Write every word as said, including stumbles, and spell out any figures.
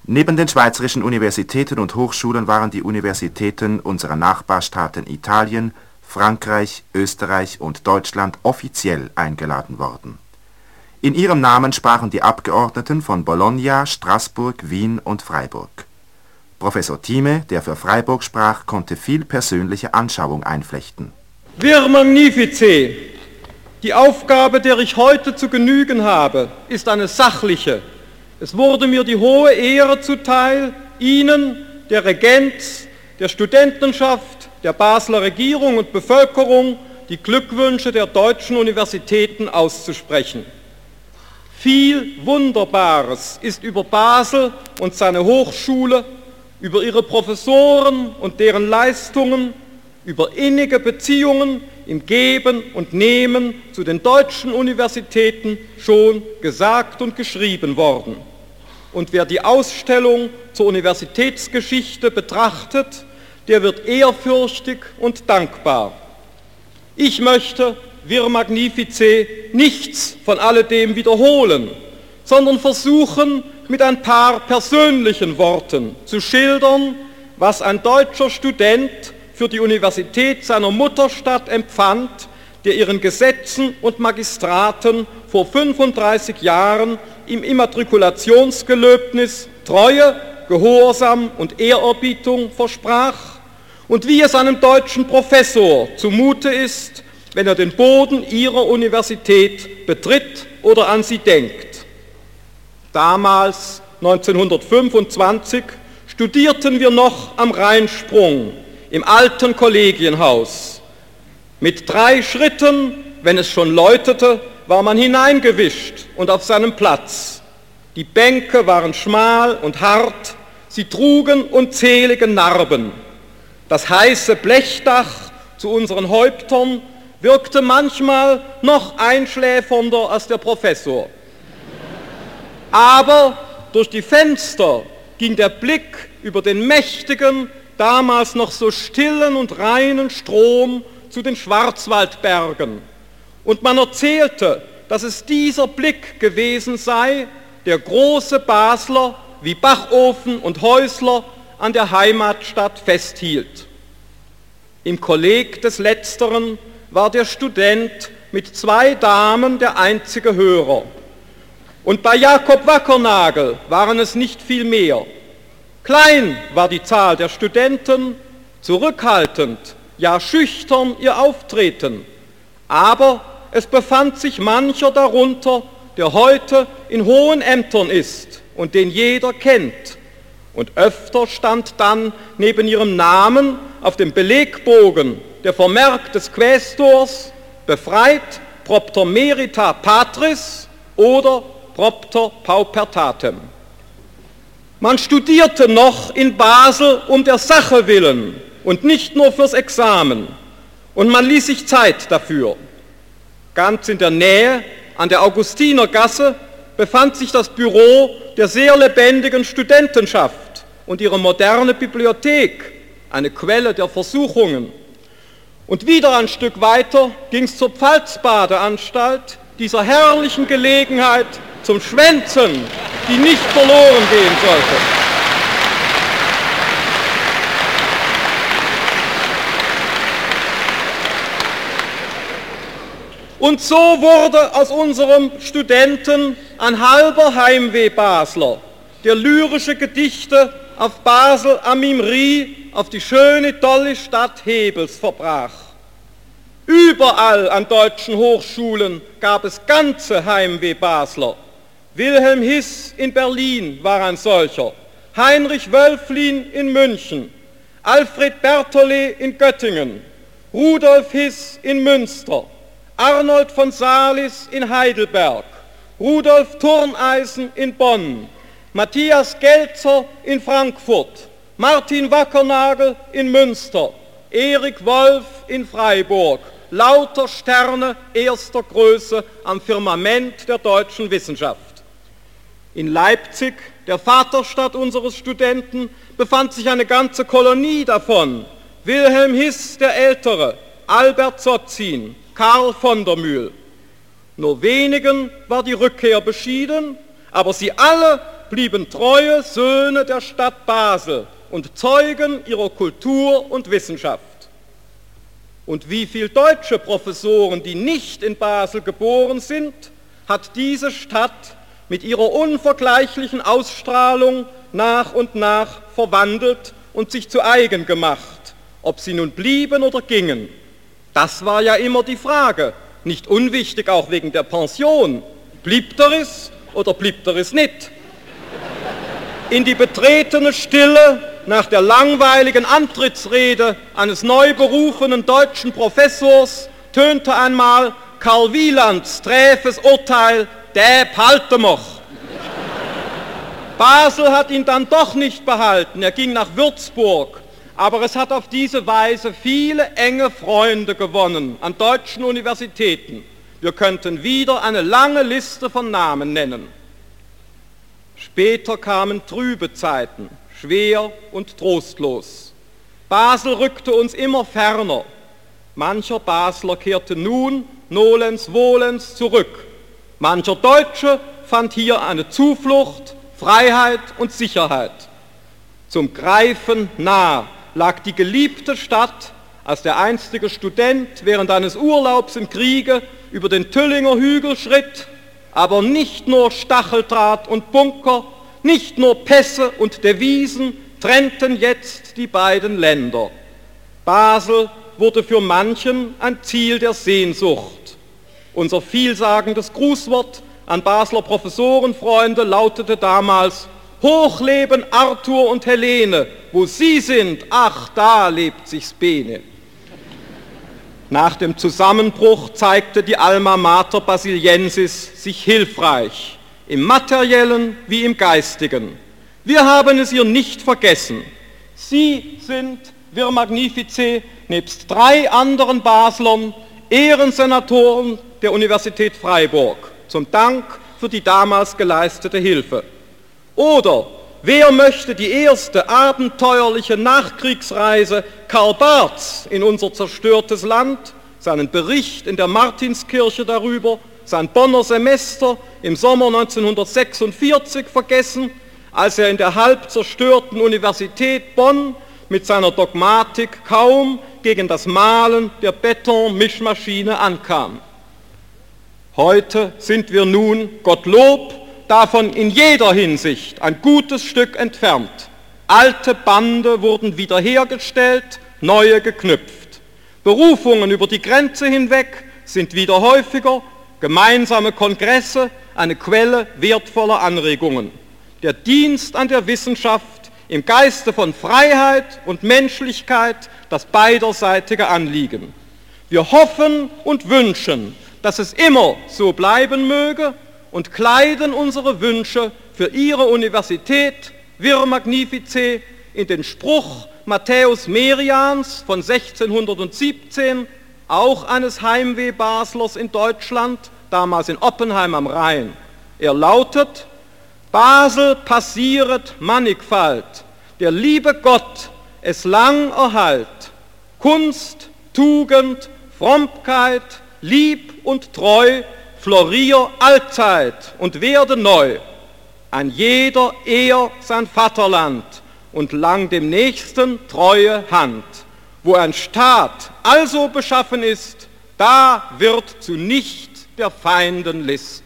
Neben den schweizerischen Universitäten und Hochschulen waren die Universitäten unserer Nachbarstaaten Italien, Frankreich, Österreich und Deutschland offiziell eingeladen worden. In ihrem Namen sprachen die Abgeordneten von Bologna, Straßburg, Wien und Freiburg. Professor Thieme, der für Freiburg sprach, konnte viel persönliche Anschauung einflechten. Vir magnifice! Die Aufgabe, der ich heute zu genügen habe, ist eine sachliche. Es wurde mir die hohe Ehre zuteil, Ihnen, der Regenz, der Studentenschaft, der Basler Regierung und Bevölkerung die Glückwünsche der deutschen Universitäten auszusprechen. Viel Wunderbares ist über Basel und seine Hochschule, über ihre Professoren und deren Leistungen, über innige Beziehungen im Geben und Nehmen zu den deutschen Universitäten schon gesagt und geschrieben worden. Und wer die Ausstellung zur Universitätsgeschichte betrachtet, der wird ehrfürchtig und dankbar. Ich möchte, vir magnifice, nichts von alledem wiederholen, sondern versuchen, mit ein paar persönlichen Worten zu schildern, was ein deutscher Student für die Universität seiner Mutterstadt empfand, der ihren Gesetzen und Magistraten vor fünfunddreißig Jahren im Immatrikulationsgelöbnis Treue, Gehorsam und Ehrerbietung versprach und wie es einem deutschen Professor zumute ist, wenn er den Boden ihrer Universität betritt oder an sie denkt. Damals, neunzehnhundertfünfundzwanzig, studierten wir noch am Rheinsprung im alten Kollegienhaus. Mit drei Schritten, wenn es schon läutete, war man hineingewischt und auf seinem Platz. Die Bänke waren schmal und hart, sie trugen unzählige Narben. Das heiße Blechdach zu unseren Häuptern wirkte manchmal noch einschläfernder als der Professor. Aber durch die Fenster ging der Blick über den mächtigen, damals noch so stillen und reinen Strom zu den Schwarzwaldbergen. Und man erzählte, dass es dieser Blick gewesen sei, der große Basler wie Bachofen und Häusler an der Heimatstadt festhielt. Im Kolleg des Letzteren war der Student mit zwei Damen der einzige Hörer. Und bei Jakob Wackernagel waren es nicht viel mehr. Klein war die Zahl der Studenten, zurückhaltend, ja schüchtern ihr Auftreten. Aber es befand sich mancher darunter, der heute in hohen Ämtern ist und den jeder kennt. Und öfter stand dann neben ihrem Namen auf dem Belegbogen der Vermerk des Quästors, befreit propter merita patris oder propter paupertatem. Man studierte noch in Basel um der Sache willen und nicht nur fürs Examen. Und man ließ sich Zeit dafür. Ganz in der Nähe, an der Augustinergasse, befand sich das Büro der sehr lebendigen Studentenschaft und ihre moderne Bibliothek, eine Quelle der Versuchungen. Und wieder ein Stück weiter ging es zur Pfalzbadeanstalt, dieser herrlichen Gelegenheit zum Schwänzen, die nicht verloren gehen sollte. Und so wurde aus unserem Studenten ein halber Heimweh-Basler, der lyrische Gedichte auf Basel am Imri, auf die schöne, tolle Stadt Hebels verbrach. Überall an deutschen Hochschulen gab es ganze Heimweh-Basler. Wilhelm Hiss in Berlin war ein solcher, Heinrich Wölflin in München, Alfred Berthollet in Göttingen, Rudolf Hiss in Münster, Arnold von Salis in Heidelberg, Rudolf Turneisen in Bonn, Matthias Gelzer in Frankfurt, Martin Wackernagel in Münster, Erik Wolf in Freiburg, lauter Sterne erster Größe am Firmament der deutschen Wissenschaft. In Leipzig, der Vaterstadt unseres Studenten, befand sich eine ganze Kolonie davon. Wilhelm Hiss der Ältere, Albert Sotzin, Karl von der Mühl. Nur wenigen war die Rückkehr beschieden, aber sie alle blieben treue Söhne der Stadt Basel und Zeugen ihrer Kultur und Wissenschaft. Und wie viele deutsche Professoren, die nicht in Basel geboren sind, hat diese Stadt mit ihrer unvergleichlichen Ausstrahlung nach und nach verwandelt und sich zu eigen gemacht, ob sie nun blieben oder gingen. Das war ja immer die Frage, nicht unwichtig auch wegen der Pension. Blieb der es oder blieb der es nicht? In die betretene Stille nach der langweiligen Antrittsrede eines neu berufenen deutschen Professors tönte einmal Karl Wielands träfes Urteil, der behalte moch. Basel hat ihn dann doch nicht behalten, er ging nach Würzburg, aber es hat auf diese Weise viele enge Freunde gewonnen an deutschen Universitäten. Wir könnten wieder eine lange Liste von Namen nennen. Später kamen trübe Zeiten, schwer und trostlos. Basel rückte uns immer ferner. Mancher Basler kehrte nun nolens volens zurück. Mancher Deutsche fand hier eine Zuflucht, Freiheit und Sicherheit. Zum Greifen nah lag die geliebte Stadt, als der einstige Student während eines Urlaubs im Kriege über den Tüllinger Hügel schritt, aber nicht nur Stacheldraht und Bunker, nicht nur Pässe und Devisen trennten jetzt die beiden Länder. Basel wurde für manchen ein Ziel der Sehnsucht. Unser vielsagendes Grußwort an Basler Professorenfreunde lautete damals: Hochleben Arthur und Helene, wo sie sind, ach, da lebt sich's bene. Nach dem Zusammenbruch zeigte die Alma Mater Basiliensis sich hilfreich, im Materiellen wie im Geistigen. Wir haben es ihr nicht vergessen. Sie sind, Vir Magnifice, nebst drei anderen Baslern Ehrensenatoren der Universität Freiburg, zum Dank für die damals geleistete Hilfe. Oder wer möchte die erste abenteuerliche Nachkriegsreise Karl Barths in unser zerstörtes Land, seinen Bericht in der Martinskirche darüber, sein Bonner Semester im Sommer neunzehnhundertsechsundvierzig vergessen, als er in der halb zerstörten Universität Bonn mit seiner Dogmatik kaum gegen das Mahlen der Beton-Mischmaschine ankam. Heute sind wir nun, Gottlob, davon in jeder Hinsicht ein gutes Stück entfernt. Alte Bande wurden wiederhergestellt, neue geknüpft. Berufungen über die Grenze hinweg sind wieder häufiger, gemeinsame Kongresse eine Quelle wertvoller Anregungen. Der Dienst an der Wissenschaft im Geiste von Freiheit und Menschlichkeit das beiderseitige Anliegen. Wir hoffen und wünschen, dass es immer so bleiben möge und kleiden unsere Wünsche für Ihre Universität, Vir Magnifice, in den Spruch Matthäus Merians von sechzehnhundertsiebzehn, auch eines Heimweh-Baslers in Deutschland, damals in Oppenheim am Rhein. Er lautet: Basel passieret mannigfalt, der liebe Gott es lang erhalt, Kunst, Tugend, Frommkeit, Lieb und Treu, florier allzeit und werde neu. Ein jeder ehr sein Vaterland und lang dem Nächsten treue Hand. Wo ein Staat also beschaffen ist, da wird zu nicht der Feinden List.